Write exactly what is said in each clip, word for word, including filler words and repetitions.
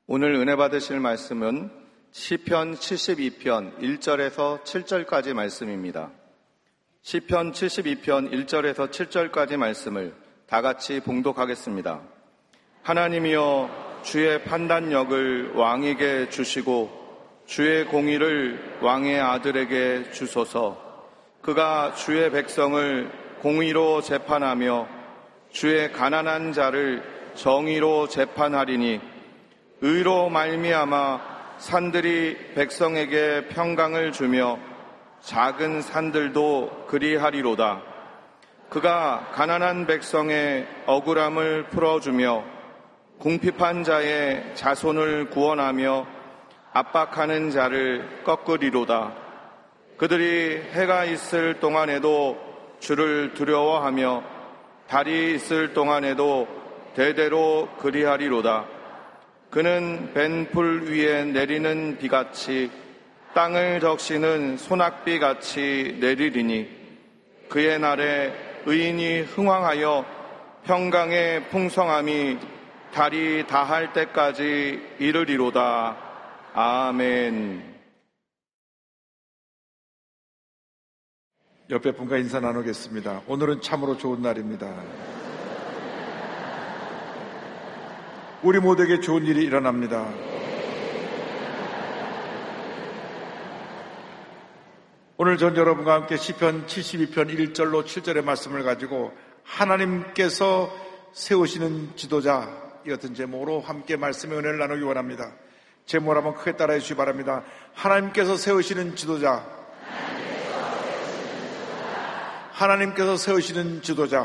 오늘 은혜 받으실 말씀은 시편 칠십이 편 일 절에서 칠 절까지 말씀입니다. 시편 칠십이 편 일 절에서 칠 절까지 말씀을 다 같이 봉독하겠습니다. 하나님이여, 주의 판단력을 왕에게 주시고 주의 공의를 왕의 아들에게 주소서. 그가 주의 백성을 공의로 재판하며 주의 가난한 자를 정의로 재판하리니 의로 말미암아 산들이 백성에게 평강을 주며 작은 산들도 그리하리로다. 그가 가난한 백성의 억울함을 풀어주며 궁핍한 자의 자손을 구원하며 압박하는 자를 꺾으리로다. 그들이 해가 있을 동안에도 주를 두려워하며 달이 있을 동안에도 대대로 그리하리로다. 그는 벤풀 위에 내리는 비같이 땅을 적시는 소낙비같이 내리리니 그의 날에 의인이 흥왕하여 평강의 풍성함이 달이 다할 때까지 이르리로다. 아멘. 옆에 분과 인사 나누겠습니다. 오늘은 참으로 좋은 날입니다. 우리 모두에게 좋은 일이 일어납니다. 오늘 전 여러분과 함께 시편 칠십이 편 일 절로 칠 절의 말씀을 가지고 하나님께서 세우시는 지도자, 이 같은 제목으로 함께 말씀의 은혜를 나누기 원합니다. 제목을 한번 크게 따라해 주시기 바랍니다. 하나님께서 세우시는 지도자, 하나님께서 세우시는 지도자.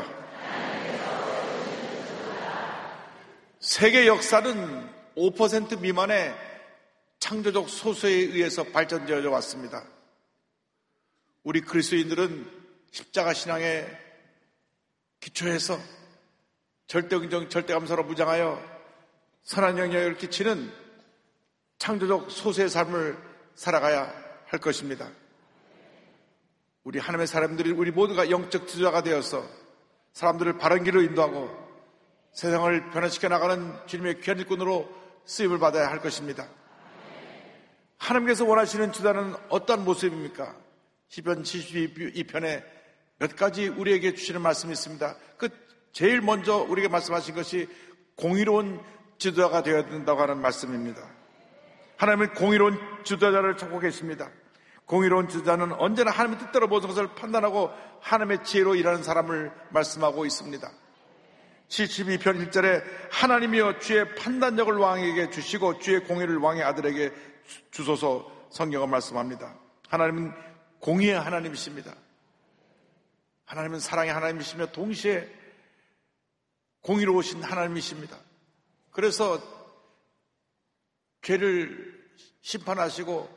세계 역사는 오 퍼센트 미만의 창조적 소수에 의해서 발전되어 왔습니다. 우리 그리스도인들은 십자가 신앙에 기초해서 절대긍정, 절대감사로 무장하여 선한 영향을 끼치는 창조적 소수의 삶을 살아가야 할 것입니다. 우리 하나님의 사람들이, 우리 모두가 영적 지도자가 되어서 사람들을 바른 길로 인도하고 세상을 변화시켜 나가는 주님의 귀한 일꾼으로 쓰임을 받아야 할 것입니다. 하나님께서 원하시는 지도자는 어떤 모습입니까? 시편 칠십이 편에 몇 가지 우리에게 주시는 말씀이 있습니다. 그 제일 먼저 우리에게 말씀하신 것이 공의로운 지도자가 되어야 된다고 하는 말씀입니다. 하나님은 공의로운 지도자를 찾고 계십니다. 공의로운 지도자는 언제나 하나님의 뜻대로 모든 것을 판단하고 하나님의 지혜로 일하는 사람을 말씀하고 있습니다. 칠십이 편 일 절에 하나님이여, 주의 판단력을 왕에게 주시고 주의 공의를 왕의 아들에게 주소서. 성경은 말씀합니다. 하나님은 공의의 하나님이십니다. 하나님은 사랑의 하나님이시며 동시에 공의로우신 하나님이십니다. 그래서 죄를 심판하시고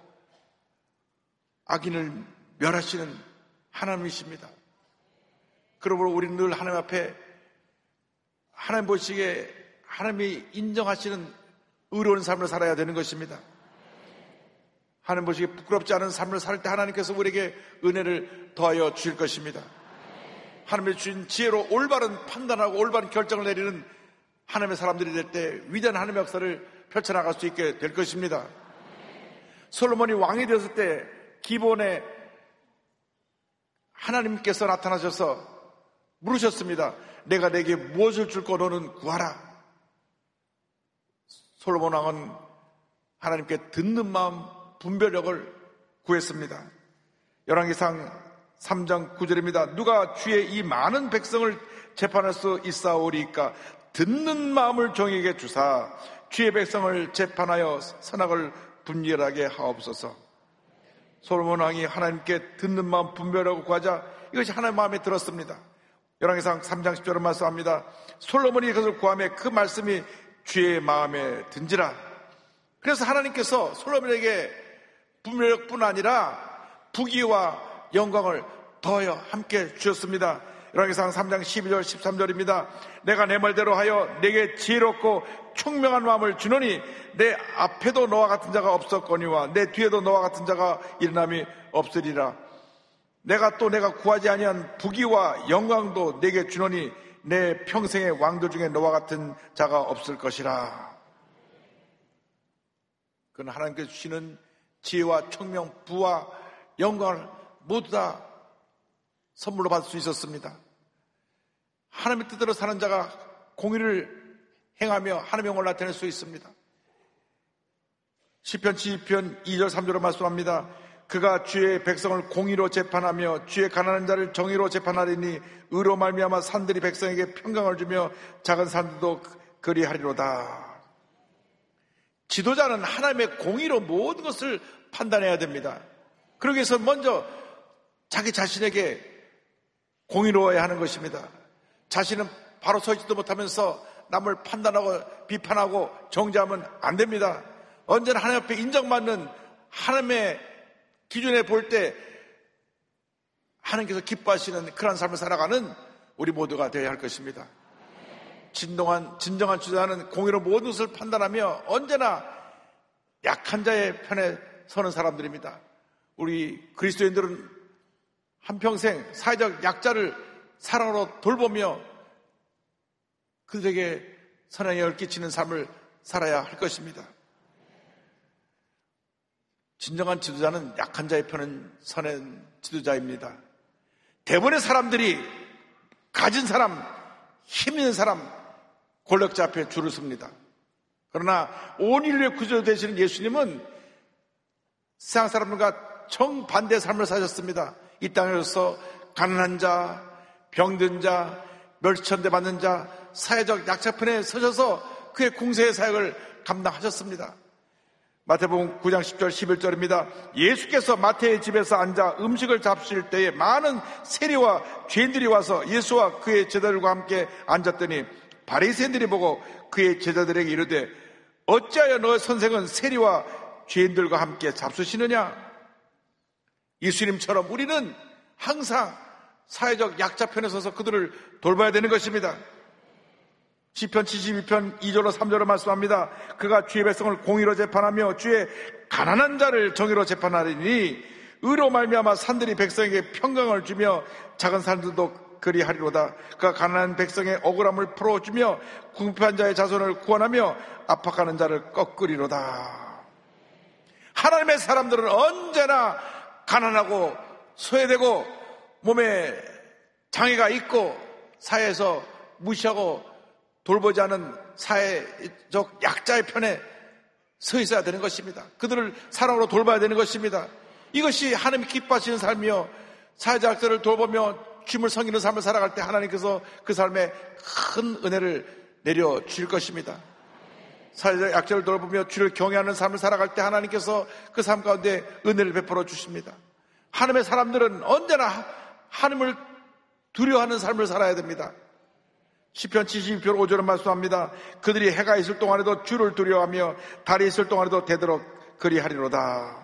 악인을 멸하시는 하나님이십니다. 그러므로 우리는 늘 하나님 앞에 하나님 보시기에 하나님이 인정하시는 의로운 삶을 살아야 되는 것입니다. 하나님 보시기에 부끄럽지 않은 삶을 살 때 하나님께서 우리에게 은혜를 더하여 주실 것입니다. 하나님의 주신 지혜로 올바른 판단하고 올바른 결정을 내리는 하나님의 사람들이 될 때 위대한 하나님의 역사를 펼쳐나갈 수 있게 될 것입니다. 솔로몬이 왕이 되었을 때 기본에 하나님께서 나타나셔서 물으셨습니다. 내가 내게 무엇을 줄까 너는 구하라. 솔로몬 왕은 하나님께 듣는 마음, 분별력을 구했습니다. 열왕기상 삼 장 구 절입니다. 누가 주의 이 많은 백성을 재판할 수 있사오리까? 듣는 마음을 종에게 주사 주의 백성을 재판하여 선악을 분별하게 하옵소서. 솔로몬 왕이 하나님께 듣는 마음, 분별하고 구하자 이것이 하나님의 마음에 들었습니다. 열왕기상 삼 장 십 절을 말씀합니다. 솔로몬이 그것을 구하며 그 말씀이 주의 마음에 든지라. 그래서 하나님께서 솔로몬에게 분별력뿐 아니라 부귀와 영광을 더하여 함께 주셨습니다. 열왕기상 삼 장 십이 절 십삼 절입니다. 내가 내 말대로 하여 내게 지혜롭고 총명한 마음을 주노니 내 앞에도 너와 같은 자가 없었거니와 내 뒤에도 너와 같은 자가 일어남이 없으리라. 내가 또 내가 구하지 아니한 부귀와 영광도 내게 주노니 내 평생의 왕들 중에 너와 같은 자가 없을 것이라. 그건 하나님께서 주시는 지혜와 총명, 부와 영광을 모두 다 선물로 받을 수 있었습니다. 하나님의 뜻대로 사는 자가 공의를 행하며 하나님의 영광을 나타낼 수 있습니다. 시편 칠십 편 이 절 삼 절로 말씀합니다. 그가 주의 백성을 공의로 재판하며 주의 가난한 자를 정의로 재판하리니 의로 말미암아 산들이 백성에게 평강을 주며 작은 산들도 그리하리로다. 지도자는 하나님의 공의로 모든 것을 판단해야 됩니다. 그러기 위해서 먼저 자기 자신에게 공의로워야 하는 것입니다. 자신은 바로 서지도 못하면서 남을 판단하고 비판하고 정죄하면 안 됩니다. 언제나 하나님 앞에 인정받는 하나님의 기준에 볼 때 하나님께서 기뻐하시는 그런 삶을 살아가는 우리 모두가 되어야 할 것입니다. 진정한, 진정한 주자는 공의로 모든 것을 판단하며 언제나 약한 자의 편에 서는 사람들입니다. 우리 그리스도인들은 한평생 사회적 약자를 사랑으로 돌보며 그들에게 선한 영향을 끼치는 삶을 살아야 할 것입니다. 진정한 지도자는 약한 자의 편은 선한 지도자입니다. 대부분의 사람들이 가진 사람, 힘 있는 사람, 권력자 앞에 줄을 섭니다. 그러나 온 인류의 구주 되시는 예수님은 세상 사람들과 정반대의 삶을 사셨습니다. 이 땅에서 가난한 자, 병든 자, 멸시천대 받는 자, 사회적 약자편에 서셔서 그의 공생의 사역을 감당하셨습니다. 마태복음 구 장 십 절 십일 절입니다. 예수께서 마태의 집에서 앉아 음식을 잡수실 때에 많은 세리와 죄인들이 와서 예수와 그의 제자들과 함께 앉았더니 바리새인들이 보고 그의 제자들에게 이르되 어찌하여 너의 선생은 세리와 죄인들과 함께 잡수시느냐? 예수님처럼 우리는 항상 사회적 약자 편에 서서 그들을 돌봐야 되는 것입니다. 시편 칠십이 편 이 절로 삼 절로 말씀합니다. 그가 주의 백성을 공의로 재판하며 주의 가난한 자를 정의로 재판하리니 의로 말미암아 산들이 백성에게 평강을 주며 작은 산들도 그리하리로다. 그가 가난한 백성의 억울함을 풀어주며 궁핍한 자의 자손을 구원하며 압박하는 자를 꺾으리로다. 하나님의 사람들은 언제나 가난하고 소외되고 몸에 장애가 있고 사회에서 무시하고 돌보지 않은 사회적 약자의 편에 서 있어야 되는 것입니다. 그들을 사랑으로 돌봐야 되는 것입니다. 이것이 하나님이 기뻐하시는 삶이요, 사회적 약자를 돌보며 주님을 섬기는 삶을 살아갈 때 하나님께서 그 삶에 큰 은혜를 내려주실 것입니다. 사회적 약자를 돌보며 주를 경외하는 삶을 살아갈 때 하나님께서 그 삶 가운데 은혜를 베풀어 주십니다. 하나님의 사람들은 언제나 하나님을 두려워하는 삶을 살아야 됩니다. 시편 칠십이 편 오 절은 말씀합니다. 그들이 해가 있을 동안에도 주를 두려워하며 달이 있을 동안에도 되도록 그리하리로다.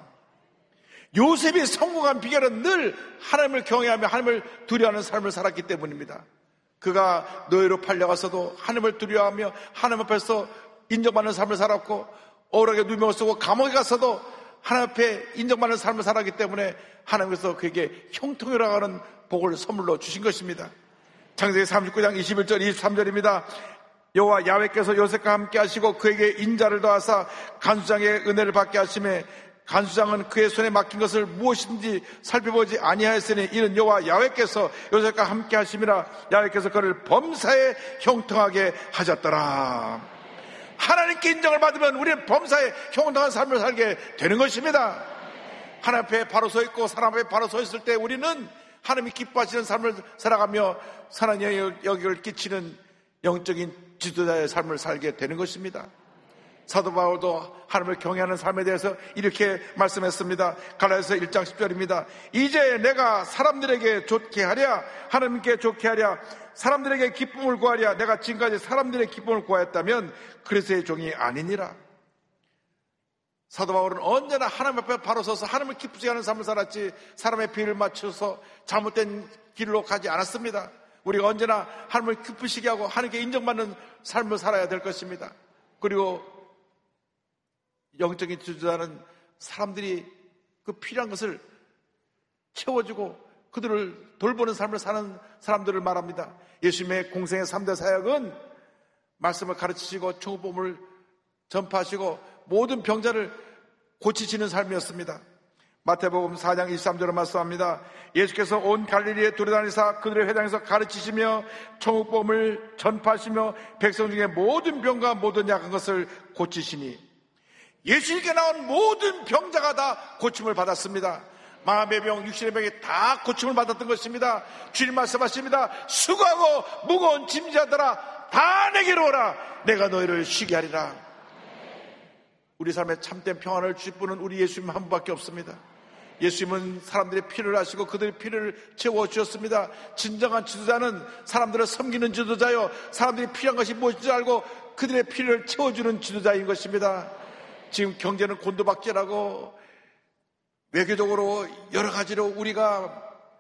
요셉이 성공한 비결은 늘 하나님을 경외하며 하나님을 두려워하는 삶을 살았기 때문입니다. 그가 노예로 팔려가서도 하나님을 두려워하며 하나님 앞에서 인정받는 삶을 살았고, 억울하게 누명을 쓰고 감옥에 가서도 하나님 앞에 인정받는 삶을 살았기 때문에 하나님께서 그에게 형통이라고 하는 복을 선물로 주신 것입니다. 창세기 삼십구 장 이십일 절 이십삼 절입니다. 여호와 야훼께서 요셉과 함께 하시고 그에게 인자를 더하사 간수장의 은혜를 받게 하시매 간수장은 그의 손에 맡긴 것을 무엇인지 살펴보지 아니하였으니 이는 여호와 야훼께서 요셉과 함께 하심이라. 야훼께서 그를 범사에 형통하게 하셨더라. 하나님께 인정을 받으면 우리는 범사에 형통한 삶을 살게 되는 것입니다. 하나님 앞에 바로 서 있고 사람 앞에 바로 서 있을 때 우리는 하나님이 기뻐하시는 삶을 살아가며 선한 영향을 끼치는 영적인 지도자의 삶을 살게 되는 것입니다. 사도 바울도 하나님을 경외하는 삶에 대해서 이렇게 말씀했습니다. 갈라디아서 일 장 십 절입니다. 이제 내가 사람들에게 좋게 하랴 하나님께 좋게 하랴 사람들에게 기쁨을 구하랴 내가 지금까지 사람들의 기쁨을 구하였다면 그리스도의 종이 아니니라. 사도 바울은 언제나 하나님 앞에 바로 서서 하나님을 기쁘게 하는 삶을 살았지 사람의 비를 맞춰서 잘못된 길로 가지 않았습니다. 우리가 언제나 하나님을 기쁘시게 하고 하나님께 인정받는 삶을 살아야 될 것입니다. 그리고 영적인 지도자는 사람들이 그 필요한 것을 채워주고 그들을 돌보는 삶을 사는 사람들을 말합니다. 예수님의 공생의 삼 대 사역은 말씀을 가르치시고 청구복음을 전파하시고 모든 병자를 고치시는 삶이었습니다. 마태복음 사 장 이십삼 절을 말씀합니다. 예수께서 온 갈릴리에 돌아다니사 그들의 회당에서 가르치시며 천국복음을 전파하시며 백성 중에 모든 병과 모든 약한 것을 고치시니, 예수님께 나온 모든 병자가 다 고침을 받았습니다. 마음의 병, 육신의 병이 다 고침을 받았던 것입니다. 주님 말씀하십니다. 수고하고 무거운 짐자들아 다 내게로 오라. 내가 너희를 쉬게 하리라. 우리 삶에 참된 평안을 주실 분은 우리 예수님 한 분밖에 없습니다. 예수님은 사람들의 피를 하시고 그들의 피를 채워주셨습니다. 진정한 지도자는 사람들을 섬기는 지도자요, 사람들이 필요한 것이 무엇인지 알고 그들의 피를 채워주는 지도자인 것입니다. 지금 경제는 곤두박질하고 외교적으로 여러 가지로 우리가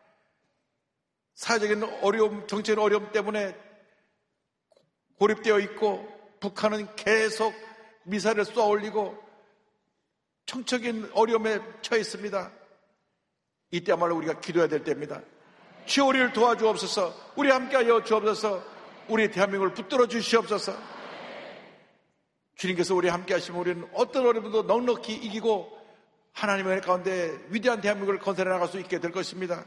사회적인 어려움, 정치적인 어려움 때문에 고립되어 있고, 북한은 계속 미사일을 쏘아 올리고 청적인 어려움에 처해 있습니다. 이때야말로 우리가 기도해야 될 때입니다. 주여 우리를 도와주옵소서. 우리 함께하여 주옵소서. 우리 대한민국을 붙들어 주시옵소서. 주님께서 우리 함께하시면 우리는 어떤 어려움도 넉넉히 이기고 하나님의 가운데 위대한 대한민국을 건설해 나갈 수 있게 될 것입니다.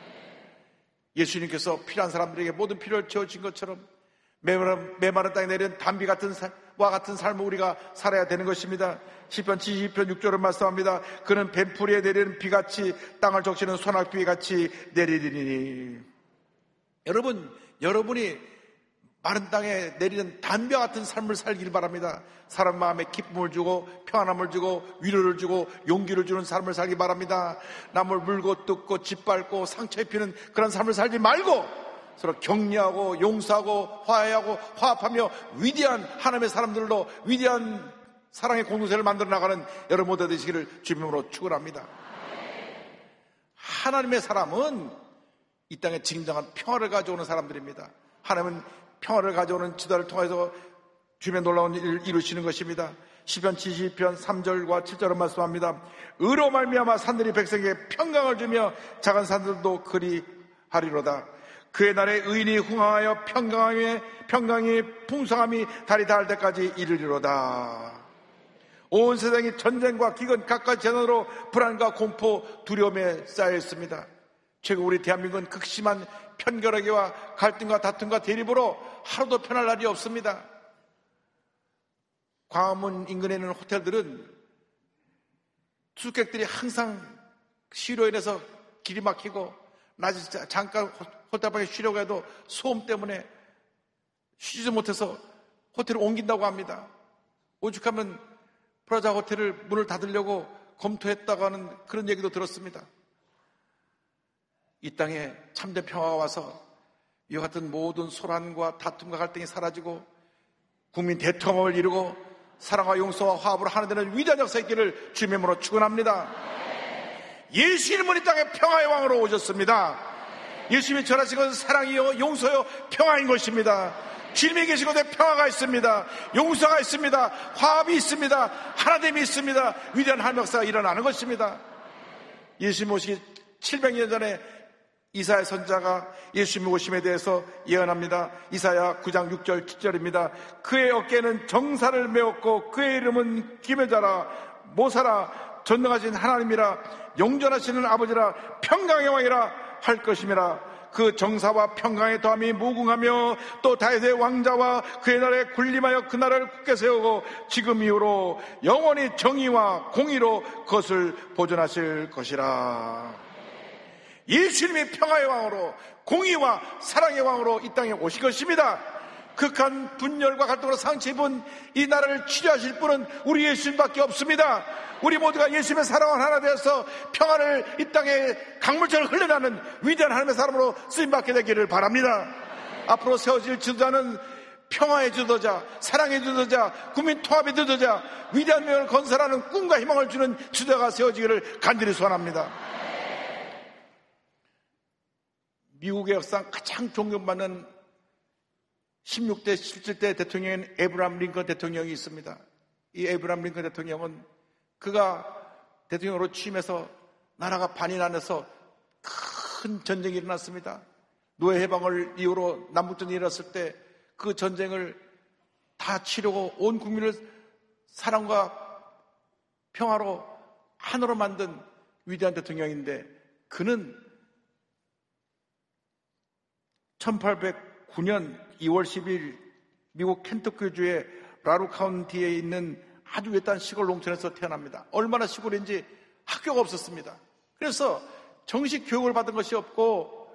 예수님께서 필요한 사람들에게 모든 필요를 채워준 것처럼 메마른, 메마른 땅에 내린 담비 같은 와 같은 삶을 우리가 살아야 되는 것입니다. 시편 칠십이 편 육 절은 말씀합니다. 그는 뱀풀이에 내리는 비같이 땅을 적시는 소낙비같이 내리리니. 여러분, 여러분이 마른 땅에 내리는 담벼 같은 삶을 살길 바랍니다. 사람 마음에 기쁨을 주고 평안함을 주고 위로를 주고 용기를 주는 삶을 살기 바랍니다. 남을 물고 뜯고 짓밟고 상처 입히는 그런 삶을 살지 말고 서로 격려하고 용서하고 화해하고 화합하며 위대한 하나님의 사람들로 위대한 사랑의 공동체를 만들어 나가는 여러분 모두 되시기를 주님으로 축원합니다. 하나님의 사람은 이 땅에 진정한 평화를 가져오는 사람들입니다. 하나님은 평화를 가져오는 지도를 통해서 주님의 놀라운 일을 이루시는 것입니다. 시편 칠십이 편 삼 절과 칠 절은 말씀합니다. 의로 말미암아 산들이 백성에게 평강을 주며 작은 산들도 그리하리로다. 그의 날에 의인이 흥하여 평강함에 평강이 풍성함이 달이 닿을 때까지 이르리로다. 온 세상이 전쟁과 기근 각각 재난으로 불안과 공포 두려움에 쌓여 있습니다. 최근 우리 대한민국은 극심한 편결하기와 갈등과 다툼과 대립으로 하루도 편할 날이 없습니다. 광화문 인근에 있는 호텔들은 투숙객들이 항상 시로 인해서 길이 막히고 낮에 잠깐 호텔방에 쉬려고 해도 소음 때문에 쉬지 못해서 호텔을 옮긴다고 합니다. 오죽하면 프라자 호텔을 문을 닫으려고 검토했다고 하는 그런 얘기도 들었습니다. 이 땅에 참된 평화가 와서 이와 같은 모든 소란과 다툼과 갈등이 사라지고 국민 대통합을 이루고 사랑과 용서와 화합으로 하나 되는 위대한 역사 있기를 주님의 이름으로 축원합니다. 예수님은 이 땅에 평화의 왕으로 오셨습니다. 예수님이 전하신 것은 사랑이요 용서요 평화인 것입니다. 주님이 계신 곳에 평화가 있습니다. 용서가 있습니다. 화합이 있습니다. 하나됨이 있습니다. 위대한 하나님의 역사가 일어나는 것입니다. 예수님 오시기 칠백 년 전에 이사야 선지자가 예수님의 오심에 대해서 예언합니다. 이사야 구 장 육 절 칠 절입니다. 그의 어깨에는 정사를 메었고 그의 이름은 기묘자라 모사라 전능하신 하나님이라 영존하시는 아버지라 평강의 왕이라 할 것임이라. 그 정사와 평강의 더함이 무궁하며 또 다윗의 왕자와 그의 날에 군림하여 그 나라를 굳게 세우고 지금 이후로 영원히 정의와 공의로 그것을 보존하실 것이라. 예수님이 평화의 왕으로 공의와 사랑의 왕으로 이 땅에 오실 것입니다. 극한 분열과 갈등으로 상처 입은 이 나라를 치료하실 분은 우리 예수님밖에 없습니다. 우리 모두가 예수님의 사랑을 하나 되어서 평화를 이 땅에 강물처럼 흘러나는 위대한 하나님의 사람으로 쓰임받게 되기를 바랍니다. 앞으로 세워질 지도자는 평화의 지도자, 사랑의 지도자, 국민 통합의 지도자, 위대한 명을 건설하는 꿈과 희망을 주는 지도자가 세워지기를 간절히 소원합니다. 미국의 역사상 가장 존경받는 십육 대, 십칠 대 대통령인 에브라함 링컨 대통령이 있습니다. 이 에브라함 링컨 대통령은 그가 대통령으로 취임해서 나라가 반이 나눠서 큰 전쟁이 일어났습니다. 노예 해방을 이후로 남북전쟁이 일어났을 때 그 전쟁을 다 치르고 온 국민을 사랑과 평화로 하나로 만든 위대한 대통령인데 그는 천팔백구 년 이월 십일 미국 켄터키주의 라루 카운티에 있는 아주 외딴 시골 농촌에서 태어납니다. 얼마나 시골인지 학교가 없었습니다. 그래서 정식 교육을 받은 것이 없고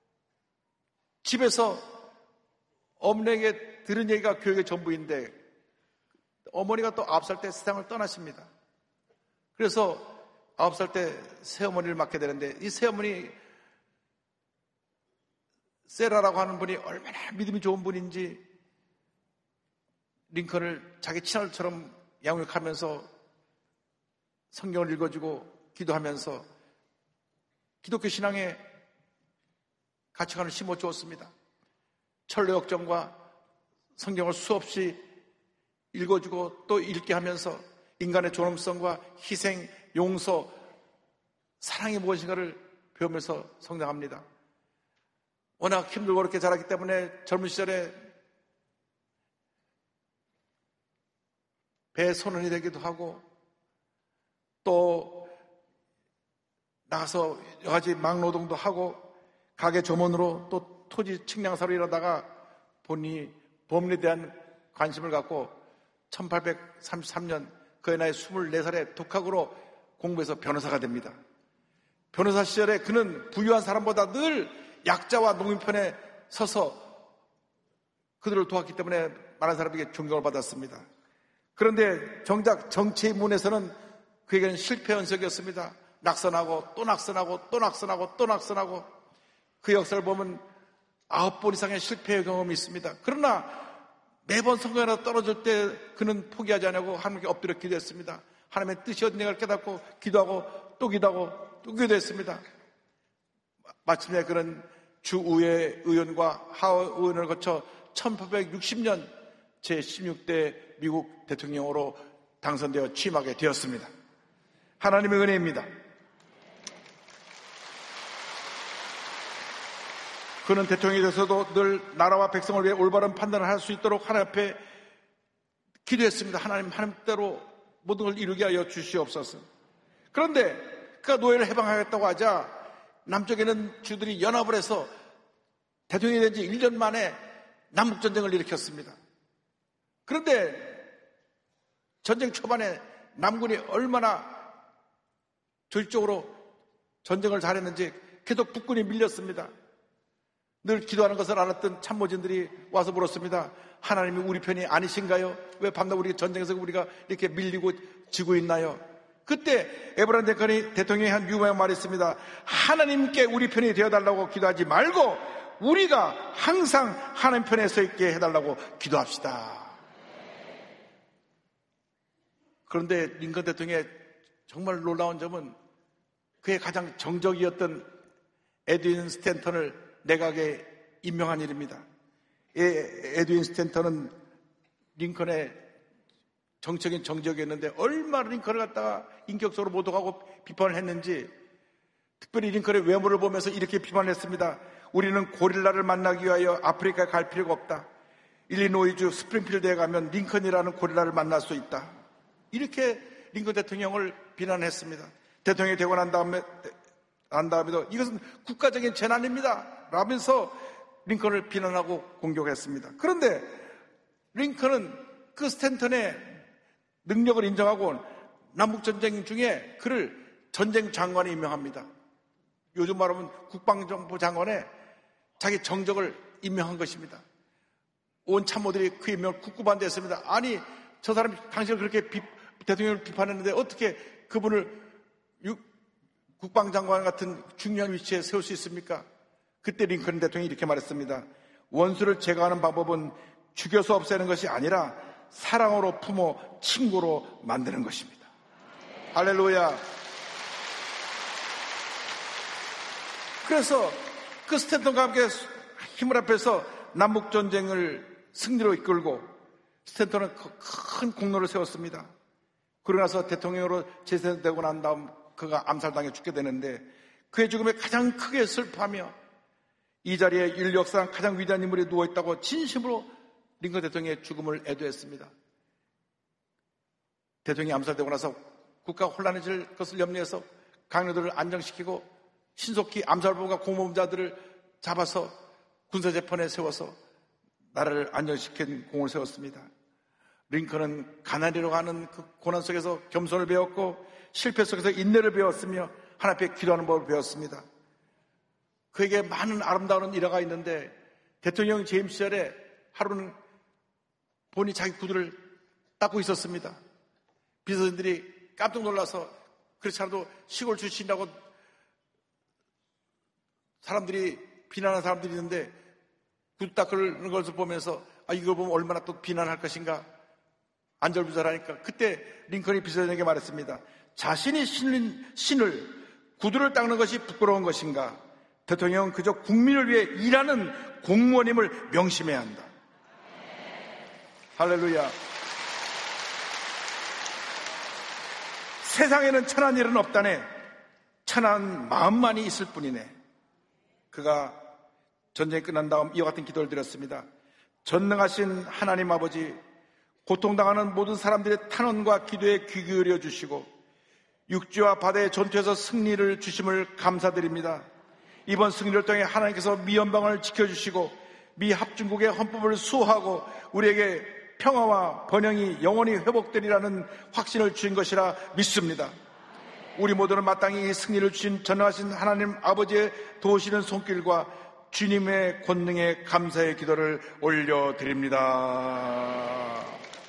집에서 어머니에게 들은 얘기가 교육의 전부인데 어머니가 또 아홉 살 때 세상을 떠나십니다. 그래서 아홉 살 때 새어머니를 맡게 되는데 이 새어머니 세라라고 하는 분이 얼마나 믿음이 좋은 분인지 링컨을 자기 친아들처럼 양육하면서 성경을 읽어주고 기도하면서 기독교 신앙의 가치관을 심어주었습니다. 철로 역정과 성경을 수없이 읽어주고 또 읽게 하면서 인간의 존엄성과 희생, 용서, 사랑이 무엇인가를 배우면서 성장합니다. 워낙 힘들고 그렇게 자랐기 때문에 젊은 시절에 배선원이 되기도 하고 또 나가서 여러 가지 막노동도 하고 가게 점원으로 또 토지 측량사로 일하다가 본인이 법률에 대한 관심을 갖고 천팔백삼십삼 년 그의 나이 스물네 살에 독학으로 공부해서 변호사가 됩니다. 변호사 시절에 그는 부유한 사람보다 늘 약자와 농민편에 서서 그들을 도왔기 때문에 많은 사람에게 존경을 받았습니다. 그런데 정작 정치의 문에서는 그에게는 실패 연속이었습니다. 낙선하고 또 낙선하고 또 낙선하고 또 낙선하고 그 역사를 보면 아홉 번 이상의 실패의 경험이 있습니다. 그러나 매번 선거에나 떨어질 때 그는 포기하지 않고 하나님께 엎드려 기도했습니다. 하나님의 뜻이 어딘가를 깨닫고 기도하고 또 기도하고 또 기도했습니다. 마침내 그는 주의회 의원과 하원 의원을 거쳐 천팔백육십 년 제십육 대 미국 대통령으로 당선되어 취임하게 되었습니다. 하나님의 은혜입니다. 그는 대통령이 돼서도 늘 나라와 백성을 위해 올바른 판단을 할 수 있도록 하나님 앞에 기도했습니다. 하나님, 하나님대로 모든 걸 이루게 하여 주시옵소서. 그런데 그가 노예를 해방하겠다고 하자 남쪽에는 주들이 연합을 해서 대통령이 된 지 일 년 만에 남북전쟁을 일으켰습니다. 그런데 전쟁 초반에 남군이 얼마나 조직적으로 전쟁을 잘했는지 계속 북군이 밀렸습니다. 늘 기도하는 것을 알았던 참모진들이 와서 물었습니다. 하나님이 우리 편이 아니신가요? 왜 밤낮 우리 전쟁에서 우리가 이렇게 밀리고 지고 있나요? 그때 에브라임 링컨이 대통령이 한 유명한 말이 있습니다. 하나님께 우리 편이 되어달라고 기도하지 말고 우리가 항상 하나님 편에 서 있게 해달라고 기도합시다. 그런데 링컨 대통령의 정말 놀라운 점은 그의 가장 정적이었던 에드윈 스탠턴을 내각에 임명한 일입니다. 에드윈 스탠턴은 링컨의 정적인 정적이었는데 얼마나 링컨을 갖다가 인격적으로 모독하고 비판을 했는지 특별히 링컨의 외모를 보면서 이렇게 비판을 했습니다. 우리는 고릴라를 만나기 위하여 아프리카에 갈 필요가 없다. 일리노이주 스프링필드에 가면 링컨이라는 고릴라를 만날 수 있다. 이렇게 링컨 대통령을 비난했습니다. 대통령이 되고 난 다음에 난 다음에도 이것은 국가적인 재난입니다 라면서 링컨을 비난하고 공격했습니다. 그런데 링컨은 그 스탠턴의 능력을 인정하고 남북전쟁 중에 그를 전쟁 장관에 임명합니다. 요즘 말하면 국방정보 장관에 자기 정적을 임명한 것입니다. 온 참모들이 그 임명을 국구반대했습니다. 아니 저 사람이 당신을 그렇게 비, 대통령을 비판했는데 어떻게 그분을 유, 국방장관 같은 중요한 위치에 세울 수 있습니까? 그때 링컨 대통령이 이렇게 말했습니다. 원수를 제거하는 방법은 죽여서 없애는 것이 아니라 사랑으로 품어 친구로 만드는 것입니다. 할렐루야. 그래서 그 스탠턴과 함께 힘을 합해서 남북전쟁을 승리로 이끌고 스탠턴은 큰 공로를 세웠습니다. 그러고 나서 대통령으로 재선되고 난 다음 그가 암살당해 죽게 되는데 그의 죽음에 가장 크게 슬퍼하며 이 자리에 인류 역사상 가장 위대한 인물이 누워있다고 진심으로 링컨 대통령의 죽음을 애도했습니다. 대통령이 암살되고 나서 국가 혼란해질 것을 염려해서 강요들을 안정시키고 신속히 암살부가 공범자들을 잡아서 군사재판에 세워서 나라를 안정시킨 공을 세웠습니다. 링컨은 가난이라고 하는 그 고난 속에서 겸손을 배웠고 실패 속에서 인내를 배웠으며 하나님 앞에 기도하는 법을 배웠습니다. 그에게 많은 아름다운 일화가 있는데 대통령 재임 시절에 하루는 본인이 자기 구두를 닦고 있었습니다. 비서진들이 깜짝 놀라서 그렇지 않아도 시골 출신이라고 사람들이 비난하는 사람들이 있는데 구두 닦는 것을 보면서 아 이걸 보면 얼마나 또 비난할 것인가 안절부절하니까 그때 링컨이 비서진에게 말했습니다. 자신이 신은, 신을 구두를 닦는 것이 부끄러운 것인가? 대통령은 그저 국민을 위해 일하는 공무원임을 명심해야 한다. 할렐루야. 세상에는 천한 일은 없다네. 천한 마음만이 있을 뿐이네. 그가 전쟁이 끝난 다음 이와 같은 기도를 드렸습니다. 전능하신 하나님 아버지, 고통당하는 모든 사람들의 탄원과 기도에 귀 기울여 주시고 육지와 바다의 전투에서 승리를 주심을 감사드립니다. 이번 승리를 통해 하나님께서 미 연방을 지켜주시고 미 합중국의 헌법을 수호하고 우리에게 평화와 번영이 영원히 회복되리라는 확신을 주신 것이라 믿습니다. 우리 모두는 마땅히 이 승리를 주신 전능하신 하나님 아버지의 도우시는 손길과 주님의 권능에 감사의 기도를 올려드립니다.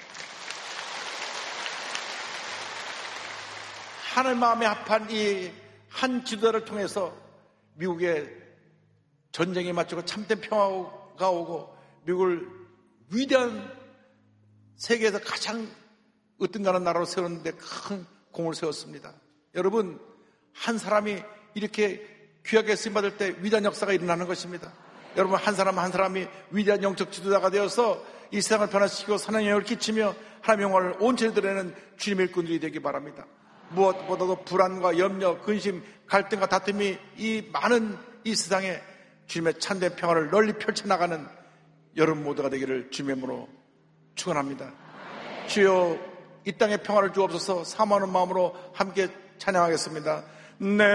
하나님 마음에 합한 이 한 기도를 통해서 미국의 전쟁에 맞추고 참된 평화가 오고 미국을 위대한 세계에서 가장 으뜸가는 나라로 세웠는데 큰 공을 세웠습니다. 여러분, 한 사람이 이렇게 귀하게 쓰임받을 때 위대한 역사가 일어나는 것입니다. 여러분, 한 사람 한 사람이 위대한 영적 지도자가 되어서 이 세상을 변화시키고 선한 영향을 끼치며 하나님의 영광을 온전히 드러내는 주님의 일꾼들이 되기 바랍니다. 무엇보다도 불안과 염려, 근심, 갈등과 다툼이 이 많은 이 세상에 주님의 참된 평화를 널리 펼쳐나가는 여러분 모두가 되기를 주님의 이름으로 축원합니다. 주여, 이 땅에 평화를 주옵소서. 사모하는 마음으로 함께 찬양하겠습니다. 내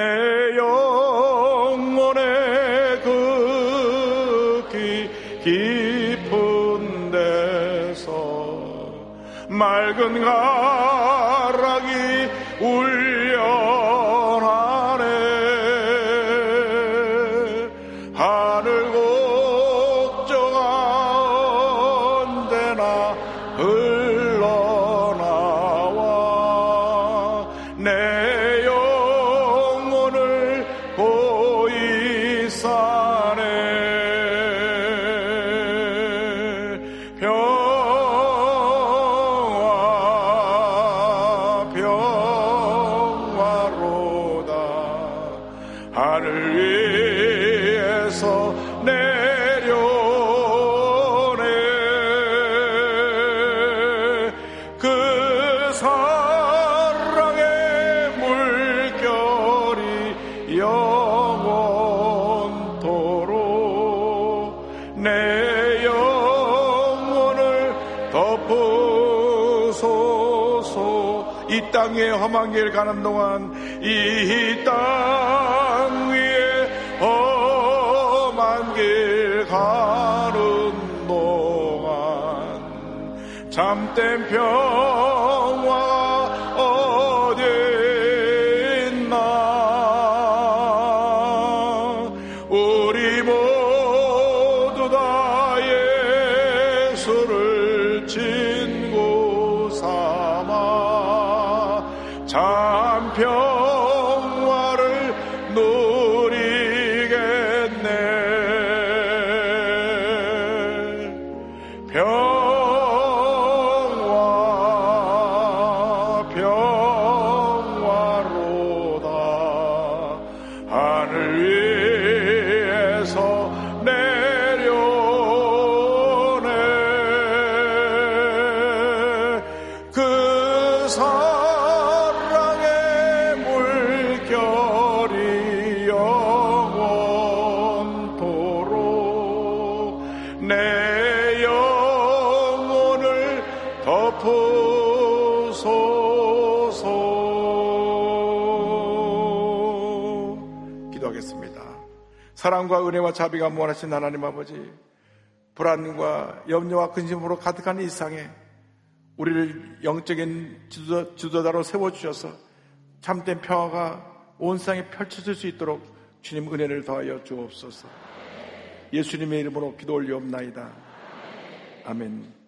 영혼의 극히 깊은 데서 맑은 가락이 울려하네. 하늘 곡조가 언제나 흘러나와 내 영혼을 고이 싸네. 하늘 위에서 내려오네. 그 사랑의 물결이 영원토록 내 영혼을 덮으소서. 이 땅의 험한 길 가는 동안 이 땅 위에 험한 길 가는 동안 참된 평화가 어디 있나. 우리 모두 다 예수를 친구 삼아 참 평화를 누리겠네. 평화 기도하겠습니다. 사랑과 은혜와 자비가 무한하신 하나님 아버지, 불안과 염려와 근심으로 가득한 이 세상에 우리를 영적인 지도, 지도자로 세워주셔서 참된 평화가 온 세상에 펼쳐질 수 있도록 주님 은혜를 더하여 주옵소서. 예수님의 이름으로 기도 올리옵나이다. 아멘.